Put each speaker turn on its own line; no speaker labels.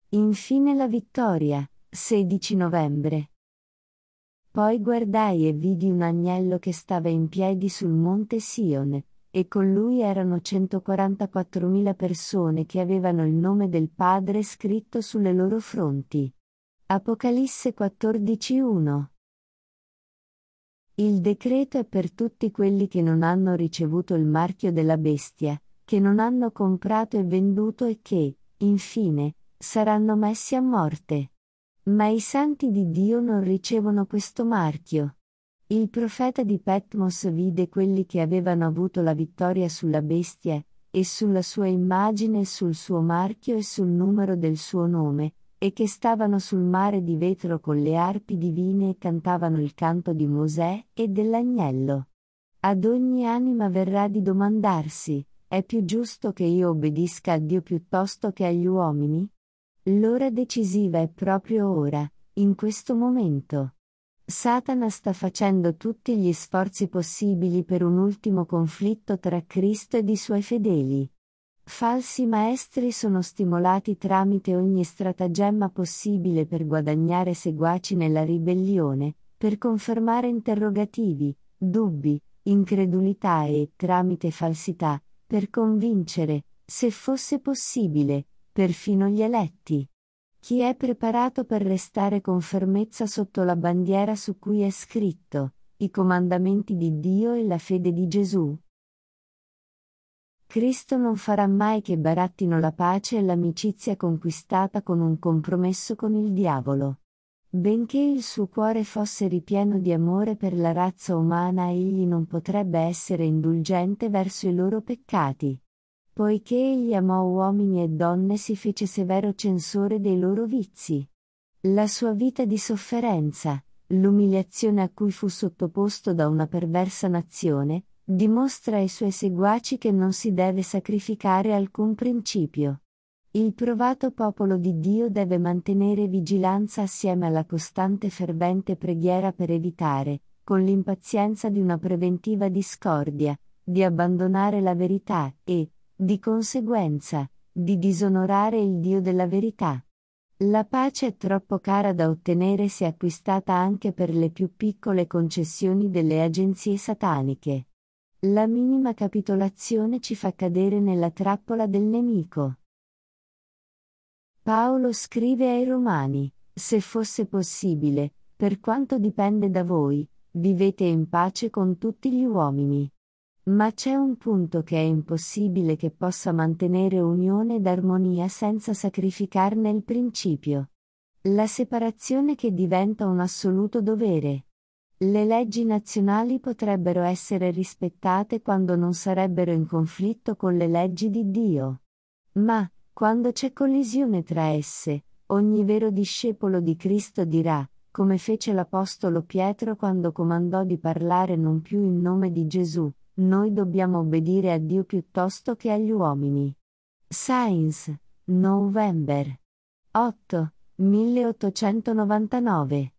Infine la vittoria, 16 novembre. Poi guardai e vidi un agnello che stava in piedi sul monte Sion, e con lui erano 144.000 persone che avevano il nome del Padre scritto sulle loro fronti. Apocalisse 14:1. Il decreto è per tutti quelli che non hanno ricevuto il marchio della bestia, che non hanno comprato e venduto e che, infine, saranno messi a morte. Ma i santi di Dio non ricevono questo marchio. Il profeta di Patmos vide quelli che avevano avuto la vittoria sulla bestia, e sulla sua immagine e sul suo marchio e sul numero del suo nome, e che stavano sul mare di vetro con le arpi divine e cantavano il canto di Mosè e dell'agnello. Ad ogni anima verrà di domandarsi: è più giusto che io obbedisca a Dio piuttosto che agli uomini? L'ora decisiva è proprio ora, in questo momento. Satana sta facendo tutti gli sforzi possibili per un ultimo conflitto tra Cristo ed i suoi fedeli. Falsi maestri sono stimolati tramite ogni stratagemma possibile per guadagnare seguaci nella ribellione, per confermare interrogativi, dubbi, incredulità e, tramite falsità, per convincere, se fosse possibile, perfino gli eletti. Chi è preparato per restare con fermezza sotto la bandiera su cui è scritto, i comandamenti di Dio e la fede di Gesù? Cristo non farà mai che barattino la pace e l'amicizia conquistata con un compromesso con il diavolo. Benché il suo cuore fosse ripieno di amore per la razza umana, egli non potrebbe essere indulgente verso i loro peccati. Poiché egli amò uomini e donne, si fece severo censore dei loro vizi. La sua vita di sofferenza, l'umiliazione a cui fu sottoposto da una perversa nazione, dimostra ai suoi seguaci che non si deve sacrificare alcun principio. Il provato popolo di Dio deve mantenere vigilanza assieme alla costante e fervente preghiera per evitare, con l'impazienza di una preventiva discordia, di abbandonare la verità e, di conseguenza, di disonorare il Dio della verità. La pace è troppo cara da ottenere se acquistata anche per le più piccole concessioni delle agenzie sataniche. La minima capitolazione ci fa cadere nella trappola del nemico. Paolo scrive ai Romani: se fosse possibile, per quanto dipende da voi, vivete in pace con tutti gli uomini. Ma c'è un punto che è impossibile che possa mantenere unione ed armonia senza sacrificarne il principio. La separazione, che diventa un assoluto dovere. Le leggi nazionali potrebbero essere rispettate quando non sarebbero in conflitto con le leggi di Dio. Ma, quando c'è collisione tra esse, ogni vero discepolo di Cristo dirà, come fece l'Apostolo Pietro quando comandò di parlare non più in nome di Gesù: noi dobbiamo obbedire a Dio piuttosto che agli uomini. Sainz, November 8, 1899.